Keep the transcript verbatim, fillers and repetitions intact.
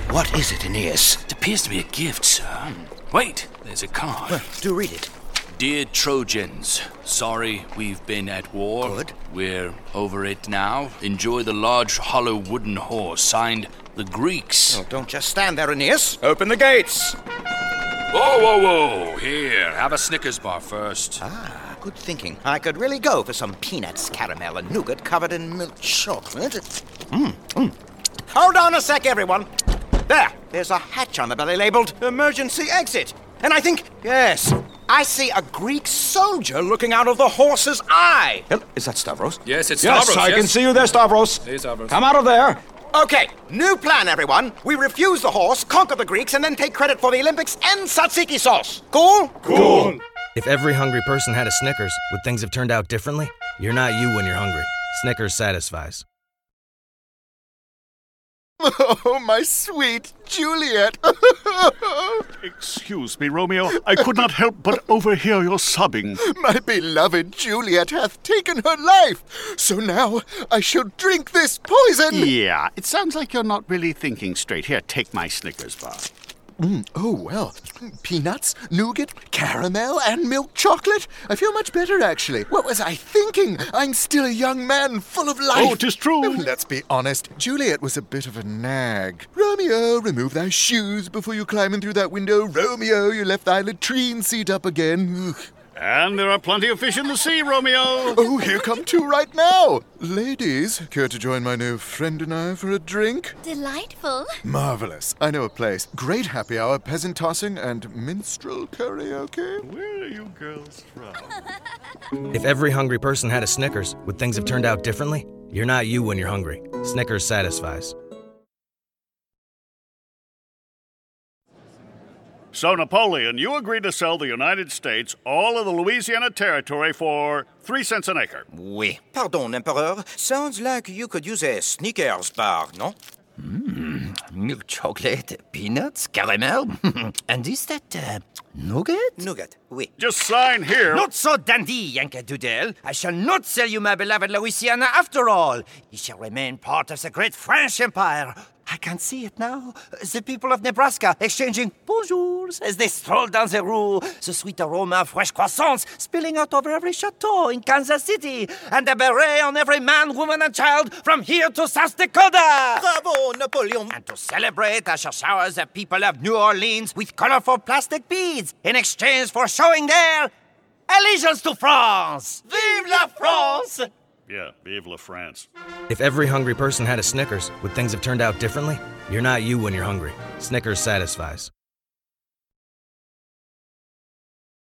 What is it, Aeneas? It appears to be a gift, sir. Wait, there's a card. Well, do read it. Dear Trojans, sorry we've been at war. Good. We're over it now. Enjoy the large hollow wooden horse, signed the Greeks. Oh, don't just stand there, Aeneas. Open the gates. Whoa, whoa, whoa. Here, have a Snickers bar first. Ah, good thinking. I could really go for some peanuts, caramel, and nougat covered in milk chocolate. Mmm, mmm. Hold on a sec, everyone. There, there's a hatch on the belly labeled emergency exit. And I think, yes, I see a Greek soldier looking out of the horse's eye. Is that Stavros? Yes, it's Yes, Stavros. I yes. can see you there, Stavros. Hey, Stavros. Come out of there. Okay, new plan, everyone. We refuse the horse, conquer the Greeks, and then take credit for the Olympics and tzatziki sauce. Cool? Cool. If every hungry person had a Snickers, would things have turned out differently? You're not you when you're hungry. Snickers satisfies. Oh, my sweet Juliet. Excuse me, Romeo. I could not help but overhear your sobbing. My beloved Juliet hath taken her life. So now I shall drink this poison. Yeah, it sounds like you're not really thinking straight. Here, take my Snickers bar. Mm, oh, well. Peanuts, nougat, caramel, and milk chocolate. I feel much better, actually. What was I thinking? I'm still a young man full of life. Oh, 'tis true. Let's be honest. Juliet was a bit of a nag. Romeo, remove thy shoes before you climb in through that window. Romeo, you left thy latrine seat up again. Ugh. And there are plenty of fish in the sea, Romeo. Oh, here come two right now. Ladies, care to join my new friend and I for a drink? Delightful. Marvelous. I know a place. Great happy hour, peasant tossing, and minstrel karaoke. Where are you girls from? If every hungry person had a Snickers, would things have turned out differently? You're not you when you're hungry. Snickers satisfies. So, Napoleon, you agreed to sell the United States all of the Louisiana Territory for three cents an acre. Oui. Pardon, Emperor. Sounds like you could use a Snickers bar, no? Mmm, milk chocolate, peanuts, caramel. And is that uh, nougat? Nougat, oui. Just sign here. Not so dandy, Yankadoodle. I shall not sell you my beloved Louisiana after all. It shall remain part of the great French Empire. I can see it now. The people of Nebraska exchanging bonjours as they stroll down the rue. The sweet aroma of fresh croissants spilling out over every chateau in Kansas City. And a beret on every man, woman, and child from here to South Dakota. Bravo, Napoleon. And to celebrate, I shall shower the people of New Orleans with colorful plastic beads in exchange for showing their allegiance to France. Vive la France! Yeah, vive la France. If every hungry person had a Snickers, would things have turned out differently? You're not you when you're hungry. Snickers satisfies.